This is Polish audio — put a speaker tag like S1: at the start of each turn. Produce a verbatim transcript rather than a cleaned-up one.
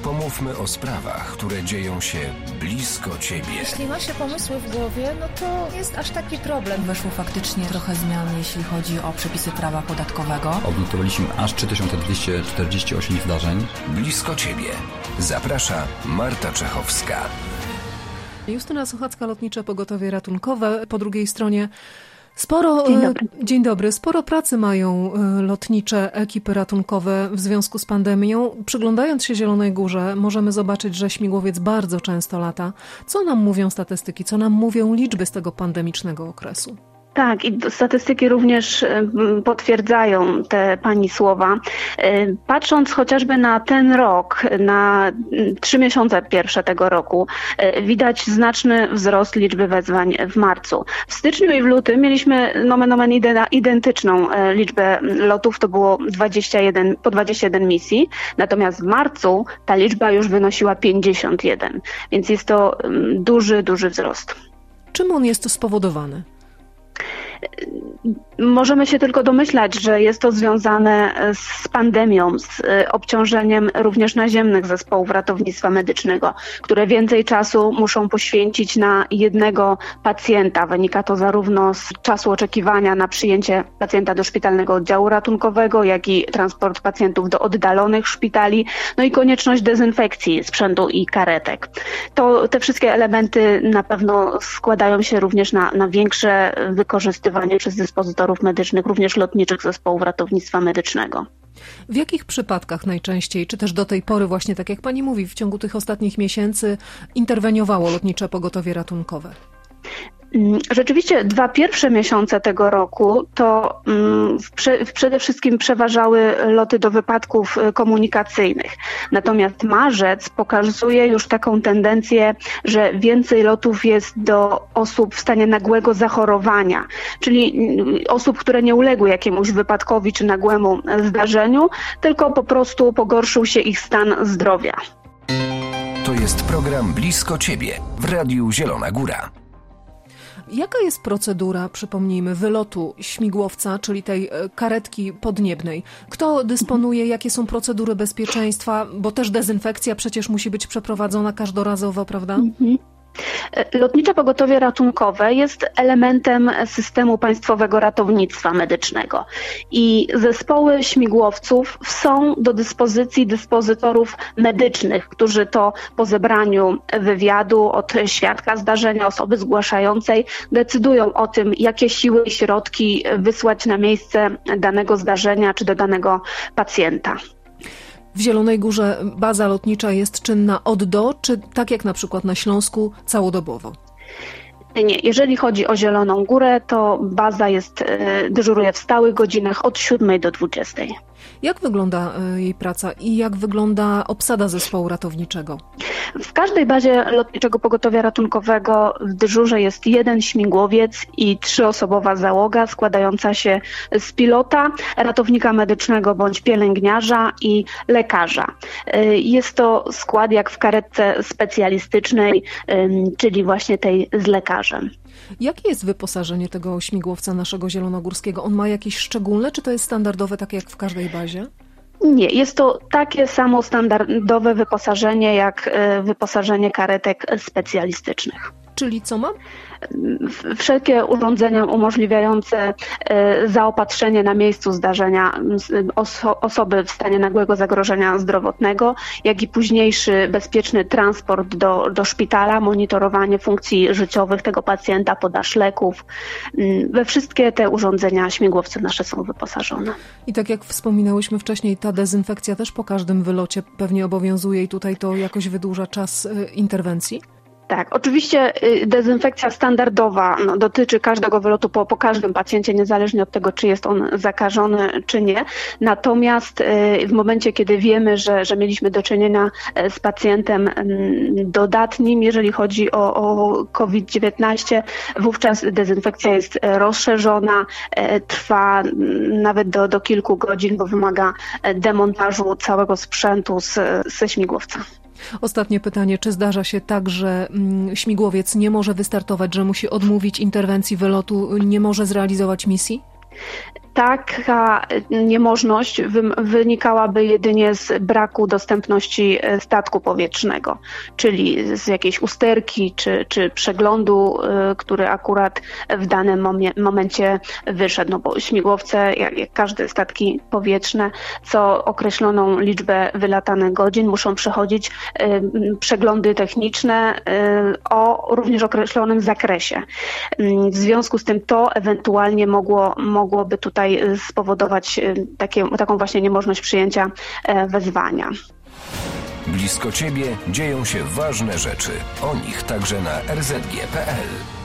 S1: Pomówmy o sprawach, które dzieją się blisko Ciebie.
S2: Jeśli ma się pomysły w głowie, no to jest aż taki problem.
S3: Weszło faktycznie trochę zmian, jeśli chodzi o przepisy prawa podatkowego.
S4: Odnotowaliśmy aż trzy tysiące dwieście czterdzieści osiem zdarzeń.
S1: Blisko Ciebie. Zaprasza Marta Czechowska.
S5: Justyna Sochacka, Lotnicze Pogotowie Ratunkowe. Po drugiej stronie sporo,
S6: Dzień dobry.
S5: Dzień dobry. Sporo pracy mają lotnicze ekipy ratunkowe w związku z pandemią. Przyglądając się Zielonej Górze, możemy zobaczyć, że śmigłowiec bardzo często lata. Co nam mówią statystyki? Co nam mówią liczby z tego pandemicznego okresu?
S6: Tak, i statystyki również potwierdzają te pani słowa. Patrząc chociażby na ten rok, na trzy miesiące pierwsze tego roku, widać znaczny wzrost liczby wezwań w marcu. W styczniu i w lutym mieliśmy nomen omen identyczną liczbę lotów, to było dwadzieścia jeden, po dwadzieścia jeden misji, natomiast w marcu ta liczba już wynosiła pięćdziesiąt jeden, więc jest to duży, duży wzrost.
S5: Czym on jest spowodowany?
S6: Możemy się tylko domyślać, że jest to związane z pandemią, z obciążeniem również naziemnych zespołów ratownictwa medycznego, które więcej czasu muszą poświęcić na jednego pacjenta. Wynika to zarówno z czasu oczekiwania na przyjęcie pacjenta do szpitalnego oddziału ratunkowego, jak i transport pacjentów do oddalonych szpitali, no i konieczność dezynfekcji sprzętu i karetek. To, te wszystkie elementy na pewno składają się również na, na większe wykorzystywanie przez dyspozytorów medycznych, również lotniczych zespołów ratownictwa medycznego.
S5: W jakich przypadkach najczęściej, czy też do tej pory właśnie, tak jak pani mówi, w ciągu tych ostatnich miesięcy interweniowało Lotnicze Pogotowie Ratunkowe?
S6: Rzeczywiście dwa pierwsze miesiące tego roku to przede wszystkim przeważały loty do wypadków komunikacyjnych. Natomiast marzec pokazuje już taką tendencję, że więcej lotów jest do osób w stanie nagłego zachorowania, czyli osób, które nie uległy jakiemuś wypadkowi czy nagłemu zdarzeniu, tylko po prostu pogorszył się ich stan zdrowia.
S1: To jest program Blisko Ciebie w Radiu Zielona Góra.
S5: Jaka jest procedura, przypomnijmy, wylotu śmigłowca, czyli tej karetki podniebnej? Kto dysponuje, jakie są procedury bezpieczeństwa, bo też dezynfekcja przecież musi być przeprowadzona każdorazowo, prawda? Mhm.
S6: Lotnicze Pogotowie Ratunkowe jest elementem systemu państwowego ratownictwa medycznego i zespoły śmigłowców są do dyspozycji dyspozytorów medycznych, którzy to po zebraniu wywiadu od świadka zdarzenia, osoby zgłaszającej, decydują o tym, jakie siły i środki wysłać na miejsce danego zdarzenia czy do danego pacjenta.
S5: W Zielonej Górze baza lotnicza jest czynna od do, czy tak jak na przykład na Śląsku całodobowo?
S6: Nie, jeżeli chodzi o Zieloną Górę, to baza jest, dyżuruje w stałych godzinach od siódmej do dwudziestej.
S5: Jak wygląda jej praca i jak wygląda obsada zespołu ratowniczego?
S6: W każdej bazie Lotniczego Pogotowia Ratunkowego w dyżurze jest jeden śmigłowiec i trzyosobowa załoga składająca się z pilota, ratownika medycznego bądź pielęgniarza i lekarza. Jest to skład jak w karetce specjalistycznej, czyli właśnie tej z lekarzem.
S5: Jakie jest wyposażenie tego śmigłowca naszego zielonogórskiego? On ma jakieś szczególne, czy to jest standardowe, takie jak w każdej bazie?
S6: Nie, jest to takie samo standardowe wyposażenie jak wyposażenie karetek specjalistycznych.
S5: Czyli co ma?
S6: Wszelkie urządzenia umożliwiające zaopatrzenie na miejscu zdarzenia oso- osoby w stanie nagłego zagrożenia zdrowotnego, jak i późniejszy bezpieczny transport do, do szpitala, monitorowanie funkcji życiowych tego pacjenta, podaż leków. We wszystkie te urządzenia śmigłowce nasze są wyposażone.
S5: I tak jak wspominałyśmy wcześniej, ta dezynfekcja też po każdym wylocie pewnie obowiązuje i tutaj to jakoś wydłuża czas interwencji?
S6: Tak, oczywiście dezynfekcja standardowa no, dotyczy każdego wylotu po, po każdym pacjencie, niezależnie od tego, czy jest on zakażony, czy nie. Natomiast w momencie, kiedy wiemy, że, że mieliśmy do czynienia z pacjentem dodatnim, jeżeli chodzi o, o kowid dziewiętnaście, wówczas dezynfekcja jest rozszerzona, trwa nawet do, do kilku godzin, bo wymaga demontażu całego sprzętu z, ze śmigłowca.
S5: Ostatnie pytanie, czy zdarza się tak, że śmigłowiec nie może wystartować, że musi odmówić interwencji wylotu, nie może zrealizować misji?
S6: taka niemożność wynikałaby jedynie z braku dostępności statku powietrznego, czyli z jakiejś usterki czy, czy przeglądu, który akurat w danym momencie wyszedł. No bo śmigłowce, jak, jak każde statki powietrzne, co określoną liczbę wylatanych godzin muszą przechodzić przeglądy techniczne o również określonym zakresie. W związku z tym to ewentualnie mogło, mogłoby tutaj spowodować takie, taką właśnie niemożność przyjęcia wezwania.
S1: Blisko Ciebie dzieją się ważne rzeczy. O nich także na er zet gie kropka pe el.